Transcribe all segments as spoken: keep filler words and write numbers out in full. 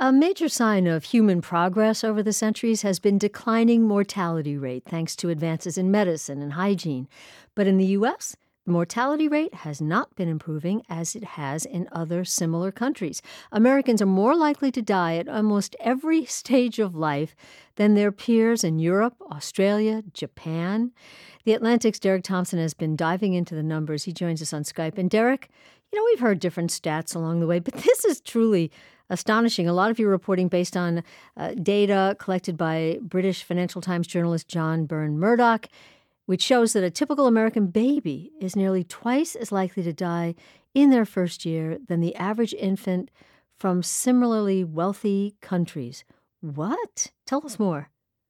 A major sign of human progress over the centuries has been declining mortality rate thanks to advances in medicine and hygiene. But in the U S, the mortality rate has not been improving as it has in other similar countries. Americans are more likely to die at almost every stage of life than their peers in Europe, Australia, Japan. The Atlantic's Derek Thompson has been diving into the numbers. He joins us on Skype. And Derek, you know, we've heard different stats along the way, but this is truly astonishing. A lot of your reporting based on uh, data collected by British Financial Times journalist John Byrne Murdoch, which shows that a typical American baby is nearly twice as likely to die in their first year than the average infant from similarly wealthy countries. What? Tell us more.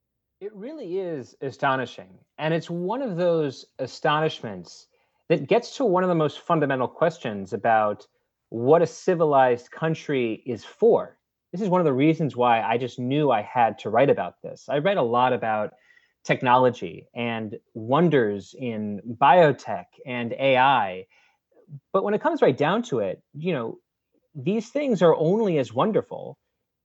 It really is astonishing. And it's one of those astonishments that gets to one of the most fundamental questions about what a civilized country is for. This is one of the reasons why I just knew I had to write about this. I read a lot about technology and wonders in biotech and A I. But when it comes right down to it, you know, these things are only as wonderful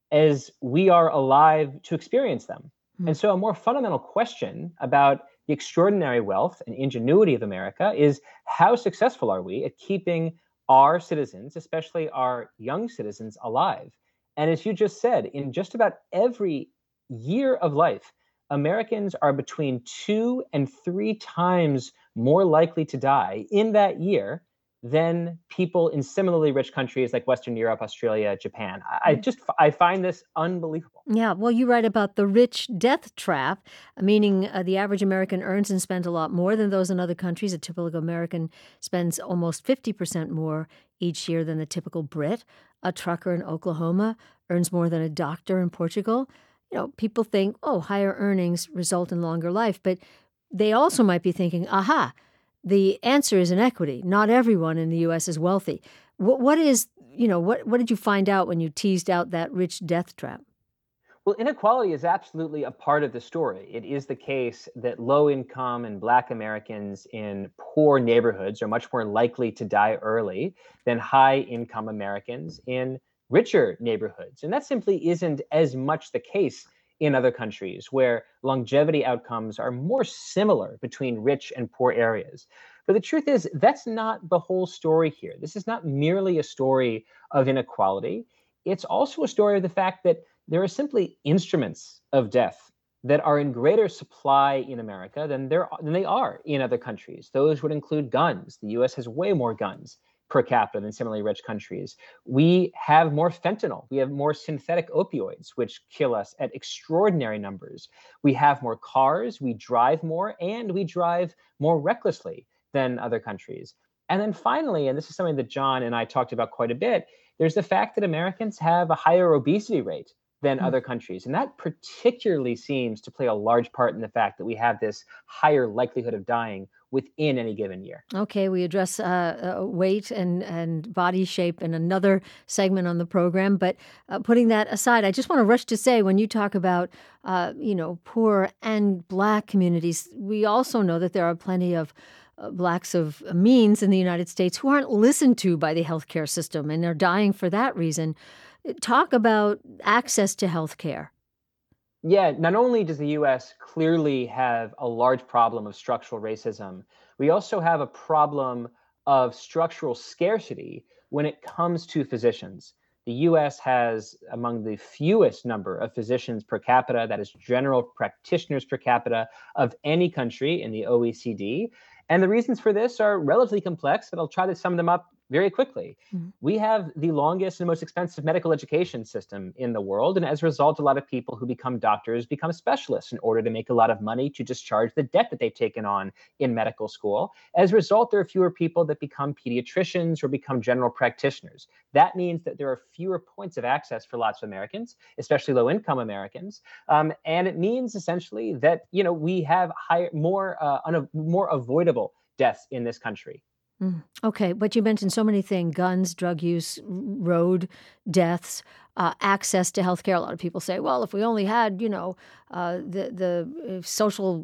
as we are alive to experience them. Mm. And so a more fundamental question about the extraordinary wealth and ingenuity of America is how successful are we at keeping our citizens, especially our young citizens, alive? And as you just said, in just about every year of life, Americans are between two and three times more likely to die in that year than people in similarly rich countries like Western Europe, Australia, Japan. I I just I find this unbelievable. Yeah, well, you write about the rich death trap, meaning uh, the average American earns and spends a lot more than those in other countries. A typical American spends almost fifty percent more each year than the typical Brit. A trucker in Oklahoma earns more than a doctor in Portugal. You know, people think, oh, higher earnings result in longer life, but they also might be thinking, aha, the answer is inequity. Not everyone in the U S is wealthy. What, what is, you know, what, what did you find out when you teased out that rich death trap? Well, inequality is absolutely a part of the story. It is the case that low income and Black Americans in poor neighborhoods are much more likely to die early than high income Americans in richer neighborhoods. And that simply isn't as much the case in other countries where longevity outcomes are more similar between rich and poor areas. But the truth is, that's not the whole story here. This is not merely a story of inequality. It's also a story of the fact that there are simply instruments of death that are in greater supply in America than, there, than they are in other countries. Those would include guns. The U S has way more guns per capita than similarly rich countries. We have more fentanyl. We have more synthetic opioids, which kill us at extraordinary numbers. We have more cars. We drive more, and we drive more recklessly than other countries. And then finally, and this is something that John and I talked about quite a bit, there's the fact that Americans have a higher obesity rate than Mm. other countries. And that particularly seems to play a large part in the fact that we have this higher likelihood of dying within any given year. Okay, we address uh, uh, weight and, and body shape in another segment on the program. But uh, putting that aside, I just want to rush to say when you talk about, uh, you know, poor and Black communities, we also know that there are plenty of uh, Blacks of means in the United States who aren't listened to by the healthcare system and are dying for that reason. Talk about access to healthcare. Yeah, not only does the U S clearly have a large problem of structural racism, we also have a problem of structural scarcity when it comes to physicians. The U S has among the fewest number of physicians per capita, that is general practitioners per capita, of any country in the O E C D. And the reasons for this are relatively complex, but I'll try to sum them up very quickly. Mm-hmm. We have the longest and most expensive medical education system in the world. And as a result, a lot of people who become doctors become specialists in order to make a lot of money to discharge the debt that they've taken on in medical school. As a result, there are fewer people that become pediatricians or become general practitioners. That means that there are fewer points of access for lots of Americans, especially low-income Americans. Um, and it means essentially that, you know, we have higher, more, uh, un- more avoidable deaths in this country. Mm. Okay, but you mentioned so many things: guns, drug use, road deaths, uh, access to healthcare. A lot of people say, well, if we only had, you know, uh, the the social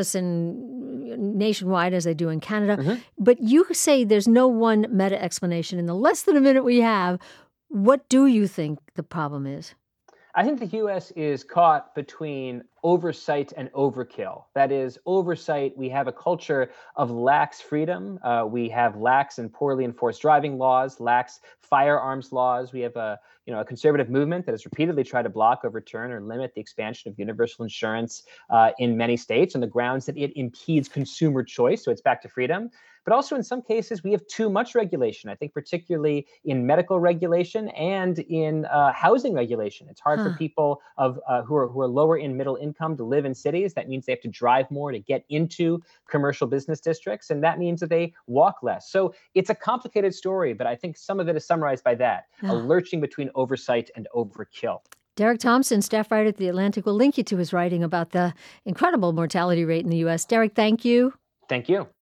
medicine nationwide as they do in Canada. Mm-hmm. But you say there's no one meta explanation. In the less than a minute we have, what do you think the problem is? I think the U S is caught between oversight and overkill. That is, oversight, we have a culture of lax freedom. Uh, we have lax and poorly enforced driving laws, lax firearms laws. We have a you know a conservative movement that has repeatedly tried to block, overturn, or limit the expansion of universal insurance uh, in many states on the grounds that it impedes consumer choice. So it's back to freedom. But also, in some cases, we have too much regulation. I think particularly in medical regulation and in uh, housing regulation. It's hard for Huh. people of uh, who are who are lower in middle income to live in cities. That means they have to drive more to get into commercial business districts, and that means that they walk less. So it's a complicated story, but I think some of it is summarized by that: a Ah. lurching between oversight and overkill. Derek Thompson, staff writer at The Atlantic, will link you to his writing about the incredible mortality rate in the U S. Derek, thank you. Thank you.